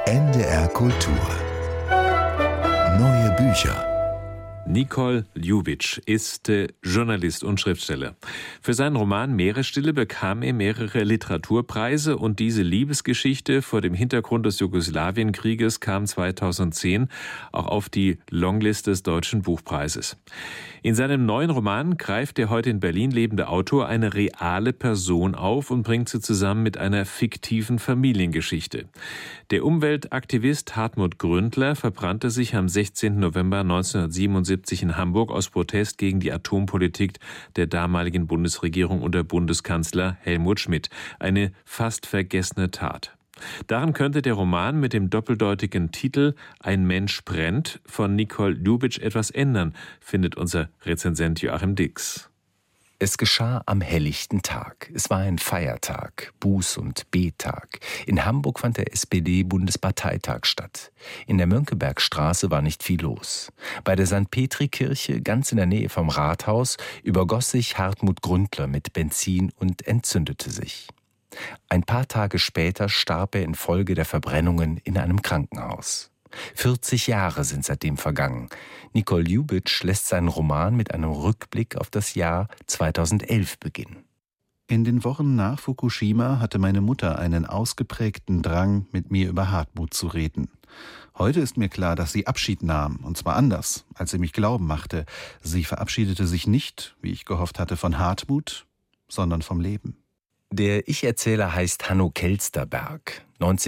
NDR Kultur. Neue Bücher. Nicol Ljubic ist Journalist und Schriftsteller. Für seinen Roman Meeresstille bekam er mehrere Literaturpreise und diese Liebesgeschichte vor dem Hintergrund des Jugoslawienkrieges kam 2010 auch auf die Longlist des Deutschen Buchpreises. In seinem neuen Roman greift der heute in Berlin lebende Autor eine reale Person auf und bringt sie zusammen mit einer fiktiven Familiengeschichte. Der Umweltaktivist Hartmut Gründler verbrannte sich am 16. November 1977 in Hamburg aus Protest gegen die Atompolitik der damaligen Bundesregierung unter Bundeskanzler Helmut Schmidt. Eine fast vergessene Tat. Daran könnte der Roman mit dem doppeldeutigen Titel »Ein Mensch brennt« von Nicol Ljubic etwas ändern, findet unser Rezensent Joachim Dix. Es geschah am helllichten Tag. Es war ein Feiertag, Buß- und Bettag. In Hamburg fand der SPD-Bundesparteitag statt. In der Mönckebergstraße war nicht viel los. Bei der St. Petri-Kirche, ganz in der Nähe vom Rathaus, übergoss sich Hartmut Gründler mit Benzin und entzündete sich. Ein paar Tage später starb er infolge der Verbrennungen in einem Krankenhaus. 40 Jahre sind seitdem vergangen. Nicol Ljubic lässt seinen Roman mit einem Rückblick auf das Jahr 2011 beginnen. In den Wochen nach Fukushima hatte meine Mutter einen ausgeprägten Drang, mit mir über Hartmut zu reden. Heute ist mir klar, dass sie Abschied nahm, und zwar anders, als sie mich glauben machte. Sie verabschiedete sich nicht, wie ich gehofft hatte, von Hartmut, sondern vom Leben. Der Ich-Erzähler heißt Hanno Kelsterberg.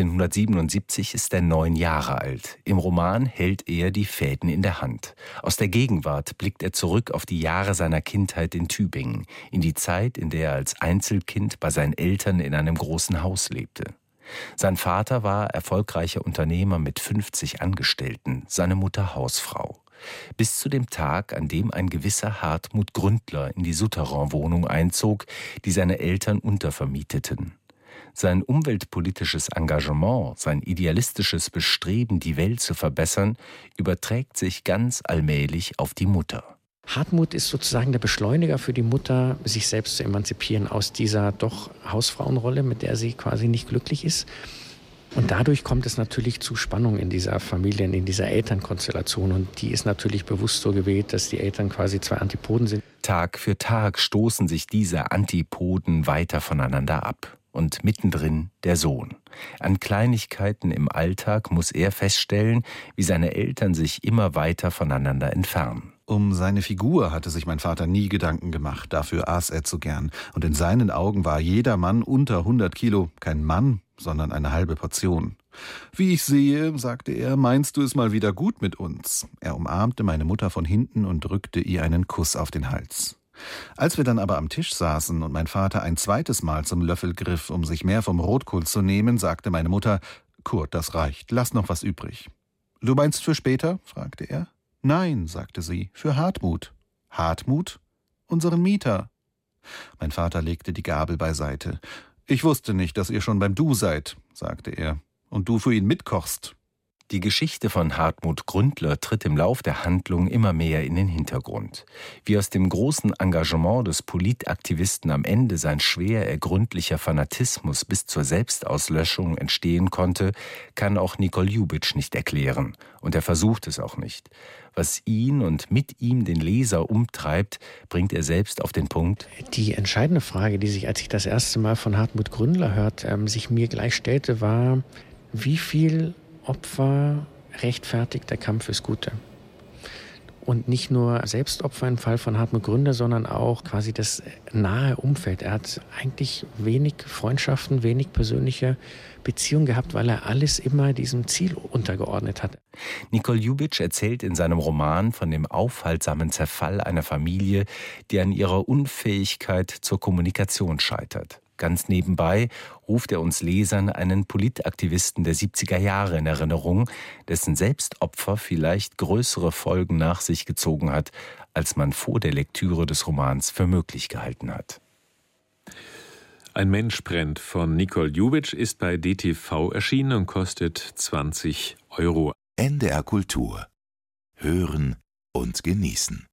1977 ist er 9 Jahre alt. Im Roman hält er die Fäden in der Hand. Aus der Gegenwart blickt er zurück auf die Jahre seiner Kindheit in Tübingen, in die Zeit, in der er als Einzelkind bei seinen Eltern in einem großen Haus lebte. Sein Vater war erfolgreicher Unternehmer mit 50 Angestellten, seine Mutter Hausfrau. Bis zu dem Tag, an dem ein gewisser Hartmut Gründler in die Souterrain-Wohnung einzog, die seine Eltern untervermieteten. Sein umweltpolitisches Engagement, sein idealistisches Bestreben, die Welt zu verbessern, überträgt sich ganz allmählich auf die Mutter. Hartmut ist sozusagen der Beschleuniger für die Mutter, sich selbst zu emanzipieren aus dieser doch Hausfrauenrolle, mit der sie quasi nicht glücklich ist. Und dadurch kommt es natürlich zu Spannung in dieser Familie, in dieser Elternkonstellation. Und die ist natürlich bewusst so gewählt, dass die Eltern quasi zwei Antipoden sind. Tag für Tag stoßen sich diese Antipoden weiter voneinander ab. Und mittendrin der Sohn. An Kleinigkeiten im Alltag muss er feststellen, wie seine Eltern sich immer weiter voneinander entfernen. Um seine Figur hatte sich mein Vater nie Gedanken gemacht, dafür aß er zu gern. Und in seinen Augen war jeder Mann unter 100 Kilo kein Mann, sondern eine halbe Portion. »Wie ich sehe«, sagte er, »meinst du es mal wieder gut mit uns?« Er umarmte meine Mutter von hinten und drückte ihr einen Kuss auf den Hals. Als wir dann aber am Tisch saßen und mein Vater ein zweites Mal zum Löffel griff, um sich mehr vom Rotkohl zu nehmen, sagte meine Mutter, »Kurt, das reicht, lass noch was übrig.« »Du meinst für später?« fragte er. »Nein«, sagte sie, »für Hartmut.« »Hartmut? Unseren Mieter.« Mein Vater legte die Gabel beiseite. »Ich wusste nicht, dass ihr schon beim Du seid«, sagte er, »und du für ihn mitkochst.« Die Geschichte von Hartmut Gründler tritt im Lauf der Handlung immer mehr in den Hintergrund. Wie aus dem großen Engagement des Politaktivisten am Ende sein schwer ergründlicher Fanatismus bis zur Selbstauslöschung entstehen konnte, kann auch Nicol Ljubic nicht erklären. Und er versucht es auch nicht. Was ihn und mit ihm den Leser umtreibt, bringt er selbst auf den Punkt. Die entscheidende Frage, die sich, als ich das erste Mal von Hartmut Gründler hörte, sich mir gleich stellte, war, wie viel Opfer rechtfertigt der Kampf fürs Gute. Und nicht nur Selbstopfer im Fall von Hartmut Gründler, sondern auch quasi das nahe Umfeld. Er hat eigentlich wenig Freundschaften, wenig persönliche Beziehungen gehabt, weil er alles immer diesem Ziel untergeordnet hat. Nicol Ljubic erzählt in seinem Roman von dem aufhaltsamen Zerfall einer Familie, die an ihrer Unfähigkeit zur Kommunikation scheitert. Ganz nebenbei ruft er uns Lesern einen Politaktivisten der 70er Jahre in Erinnerung, dessen Selbstopfer vielleicht größere Folgen nach sich gezogen hat, als man vor der Lektüre des Romans für möglich gehalten hat. Ein Mensch brennt von Nicol Ljubic ist bei DTV erschienen und kostet 20 €. NDR Kultur. Hören und genießen.